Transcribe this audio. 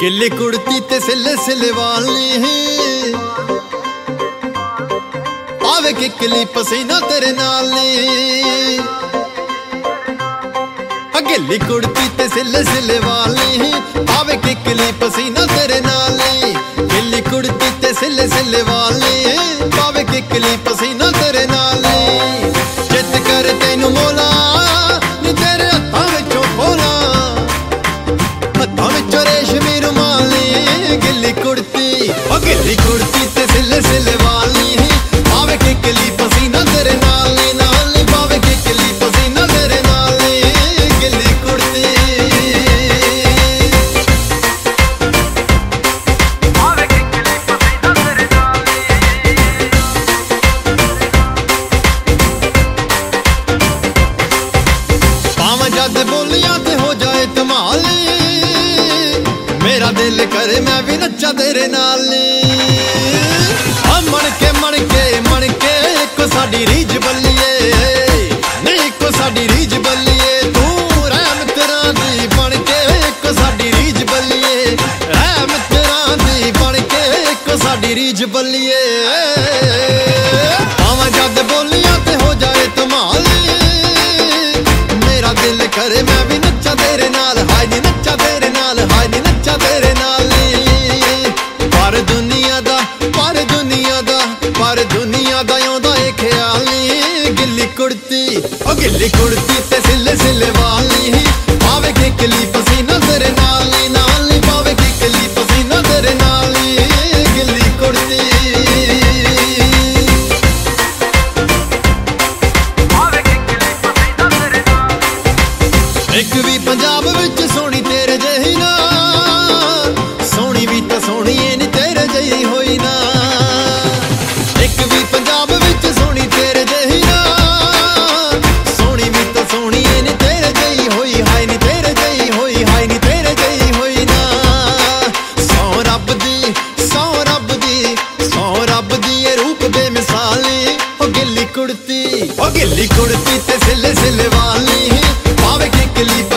गिल्ली कुड़ती ते सिले सिले वाली आवे किकली पसीना तेरे नाल गिल्ली कुड़ती ते सिले सिले वाली आवे किकली पसीना तेरे नाल गिल्ली कुड़ती ते सिले सिले वाली आवे किकली पसीना तेरे नाल जित कर तेनू मोला नी तेरे हत्थां विचों खोला हत्थां विचों रेशमी रुमाली गिल्ली कुड़ती ते सिले सिले वाली आवे किकली पसीना तेरे नाल पावे किकली पसीना तेरे नाल गिल्ली कुड़ती आवे किकली पसीना तेरे नाल पावां जद बोलियां ते हो जाए धमाल मेरा दिल करे मैं भी नच्चा तेरे नाल मन के इको साडी रीज बल्लीए नहीं इको साडी रीज बल्लीए तू रह मित्रा दी बन के इको साडी रीज बल्लीए रह मित्रा दी बन के इको साडी रीज बल्लीए आवां जद बोलियां ते हो जाए धमाल मेरा दिल करे मैं भी नच्चा तेरे नाल हाय नी नच्चा तेरे नाल हाय नी नच्चा तेरे नाल पर दुनिया दा आउंदा ए ख्याल गिल्ली कुड़ती ते सिले सिले वाली पावे किकली पसीना तेरे नाल पावे किकली पसीना तेरे नाल गिल्ली कुड़ती पावे किकली पसीना तेरे नाल एक भी पंजाब विच सोहनी तेरे जही ना सोहनी भी तां सोहनी नी तेरे जही होई ना एक भी पंजाब विच सोहनी तेरे जही ना सोहनी भी तां सोहनी नी तेरे जही होई हाय नी तेरे जही होई हाय नी तेरे जही होई ना सौ रब दी ए रूप बेमिसाली ओ गिल्ली कुड़ती ते सिले सिले वाली पावे किकली